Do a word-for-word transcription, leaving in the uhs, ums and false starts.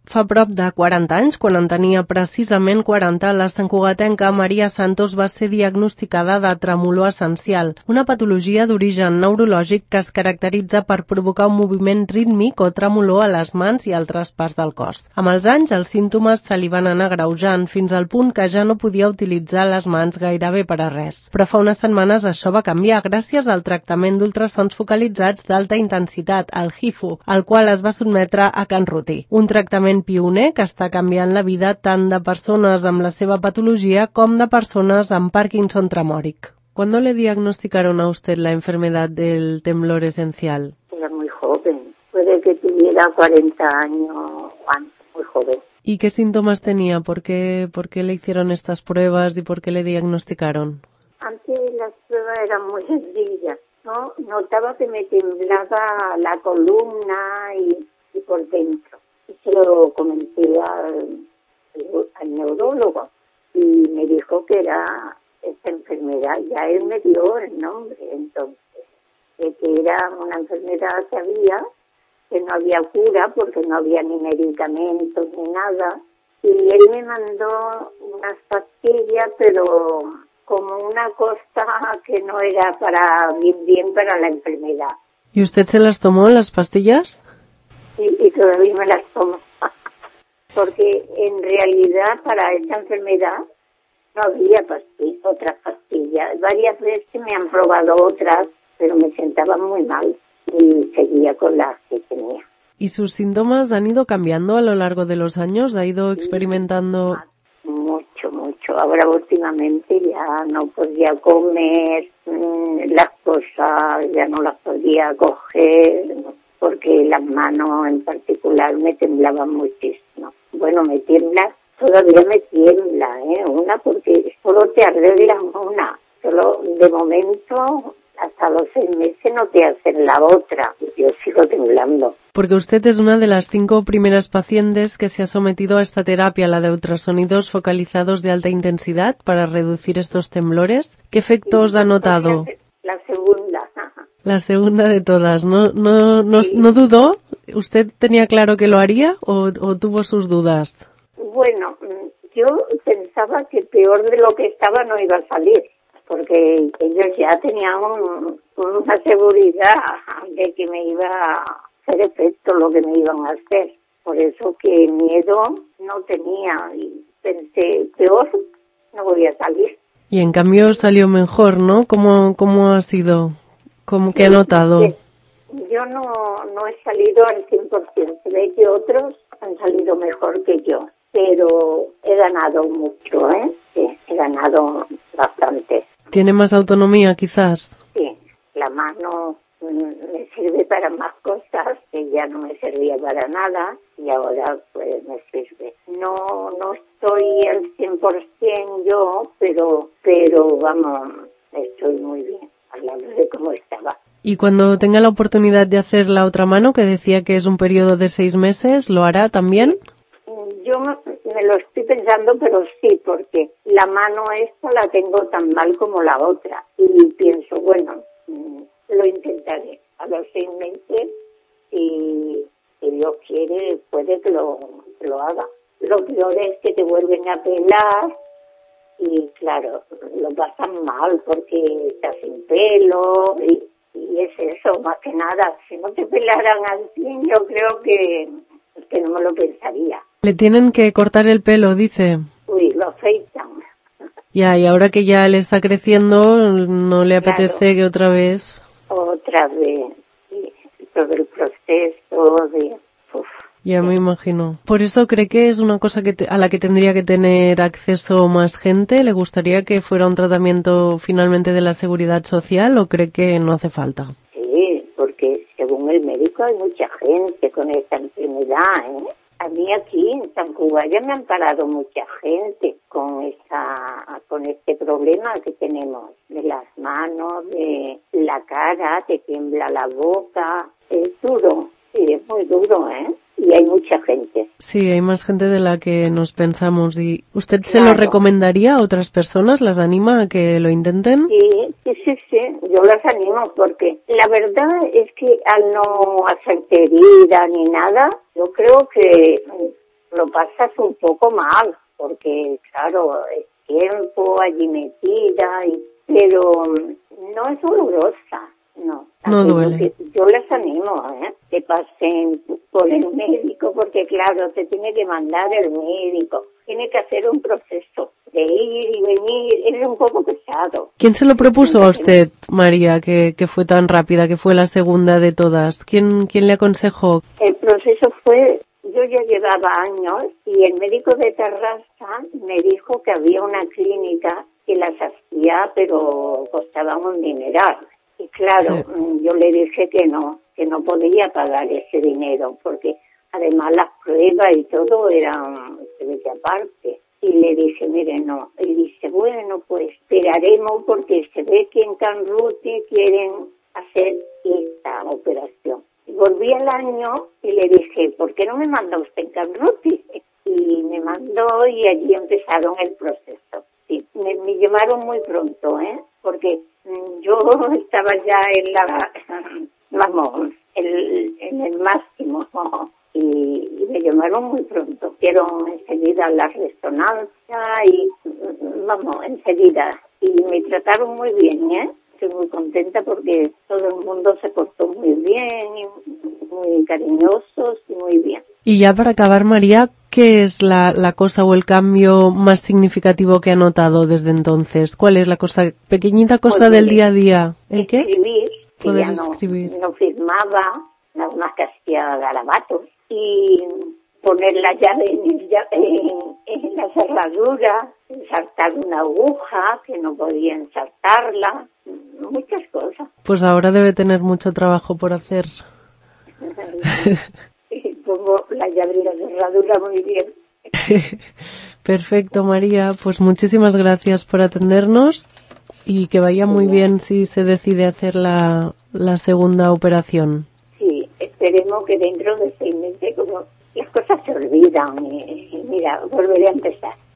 Fa prop de quaranta anys, quan en tenia precisament quaranta, la santcugatenca Maria Santos va ser diagnosticada de tremolor essencial, una patologia d'origen neurològic que es caracteritza per provocar un moviment rítmic o tremolor a les mans i altres parts del cos. Amb els anys, els símptomes se li van anar agreujant fins al punt que ja no podia utilitzar les mans gairebé per a res. Però fa unes setmanes això va canviar gràcies al tractament d'ultrasons focalitzats d'alta intensitat, el H I F U, al qual es va sotmetre a Can Ruti. Un tractament pioner que està canviant la vida tant de persones amb la seva patologia com de personas amb Parkinson tremóric. ¿Cuándo le diagnosticaron a usted la enfermedad del temblor esencial? Era muy joven, puede que tuviera cuarenta años o antes, muy joven. ¿Y qué síntomas tenía? ¿Por qué, por qué le hicieron estas pruebas y por qué le diagnosticaron? Antes las pruebas eran muy sencillas, ¿no? Notaba que me temblaba la columna y, y por dentro. Se lo comenté al, al neurólogo y me dijo que era esta enfermedad. Ya él me dio el nombre, entonces, de que era una enfermedad que había, que no había cura porque no había ni medicamentos ni nada. Y él me mandó unas pastillas, pero como una cosa que no era para bien, bien para la enfermedad. ¿Y usted se las tomó, las pastillas? Y, y todavía me las tomo, porque en realidad para esta enfermedad no había pastillas, otras pastillas. Varias veces me han probado otras, pero me sentaba muy mal y seguía con las que tenía. ¿Y sus síntomas han ido cambiando a lo largo de los años? ¿Ha ido experimentando? Mucho, mucho. Ahora últimamente ya no podía comer, las cosas ya no las podía coger, porque las manos en particular me temblaban muchísimo. Bueno, me tiembla, todavía me tiembla, ¿eh? Una, porque solo te arreglan una. Solo de momento, hasta los seis meses no te hacen la otra. Yo sigo temblando. Porque usted es una de las cinco primeras pacientes que se ha sometido a esta terapia, la de ultrasonidos focalizados de alta intensidad, para reducir estos temblores. ¿Qué efectos ha notado? La segunda. La segunda de todas. ¿No, no, no, Sí. no dudó? ¿Usted tenía claro que lo haría o, o tuvo sus dudas? Bueno, yo pensaba que peor de lo que estaba no iba a salir, porque ellos ya tenían un, una seguridad de que me iba a hacer efecto lo que me iban a hacer. Por eso que miedo no tenía y pensé, peor no voy a salir. Y en cambio salió mejor, ¿no? ¿Cómo, cómo ha sido? ¿Cómo que ha notado? Yo no, no he salido al cien por ciento. Se ve que otros han salido mejor que yo, pero he ganado mucho, ¿eh? Sí, he ganado bastante. ¿Tiene más autonomía, quizás? Sí, la mano mm, me sirve para más cosas que ya no me servía para nada y ahora pues me sirve. No, no estoy al cien por ciento yo, pero, pero vamos, estoy muy bien. Hablando de cómo estaba. Y cuando tenga la oportunidad de hacer la otra mano, que decía que es un periodo de seis meses, ¿lo hará también? Yo me, me lo estoy pensando, pero sí, porque la mano esta la tengo tan mal como la otra. Y pienso, bueno, lo intentaré. A los seis meses, si, si Dios quiere, puede que lo, que lo haga. Lo peor es que te vuelven a pelar. Y claro, lo pasan mal porque estás sin pelo y, y es eso, más que nada. Si no te pelaran así, yo creo que, que no me lo pensaría. Le tienen que cortar el pelo, dice. Uy, lo afeitan. Ya, y ahora que ya le está creciendo, ¿no le apetece Claro. que otra vez? Otra vez. Sí, todo el proceso de... Uf. Ya me imagino. ¿Por eso cree que es una cosa que te, a la que tendría que tener acceso más gente? ¿Le gustaría que fuera un tratamiento finalmente de la Seguridad Social o cree que no hace falta? Sí, porque según el médico hay mucha gente con esta enfermedad, ¿eh? A mí aquí en San Cuba ya me han parado mucha gente con esa, con este problema que tenemos de las manos, de la cara, te tiembla la boca. Es duro, sí, es muy duro, ¿eh? Y hay mucha gente. Sí, hay más gente de la que nos pensamos. ¿Y usted se Claro. lo recomendaría a otras personas? ¿Las anima a que lo intenten? Sí, sí, sí, sí, yo las animo porque la verdad es que al no hacerte herida ni nada, yo creo que lo pasas un poco mal, porque claro, es tiempo allí metida, y, pero no es dolorosa, no. No duele. Que, yo les animo, ¿eh? Que pasen por el médico, porque claro, te tiene que mandar el médico, tiene que hacer un proceso de ir y venir, es un poco pesado. ¿Quién se lo propuso a usted, María, que, que fue tan rápida, que fue la segunda de todas? ¿Quién, quién le aconsejó? El proceso fue, yo ya llevaba años y el médico de Terrassa me dijo que había una clínica que las hacía, pero costaba un dineral. Y claro, sí. Yo le dije que no, que no podía pagar ese dinero, porque además las pruebas y todo eran de aparte. Y le dije, mire, no. Él dice, bueno, pues esperaremos porque se ve que en Canruti quieren hacer esta operación. Y volví al año y le dije, ¿por qué no me manda usted en Canruti? Y me mandó y allí empezaron el proceso. Sí, me, me llamaron muy pronto, ¿eh? Porque yo estaba ya en la, vamos, el, en el máximo. Y, y me llamaron muy pronto. Hicieron enseguida la resonancia y, vamos, enseguida. Y me trataron muy bien, ¿eh? Estoy muy contenta porque todo el mundo se portó muy bien, y muy cariñosos y muy bien. Y ya para acabar, María, ¿qué es la, la cosa o el cambio más significativo que ha notado desde entonces? ¿Cuál es la cosa, pequeñita cosa pues, del día a día? ¿El qué? Escribir. Poder ya no, escribir. No firmaba, nada más que hacía garabatos. Y poner la llave en, en, en la cerradura, ensartar una aguja, que no podía ensartarla, muchas cosas. Pues ahora debe tener mucho trabajo por hacer. Y pongo la llave y la cerradura muy bien. Perfecto, María. Pues muchísimas gracias por atendernos y que vaya muy bien si se decide hacer la, la segunda operación. Sí, esperemos que dentro de seis meses, como las cosas se olvidan, y, y mira, volveré a empezar.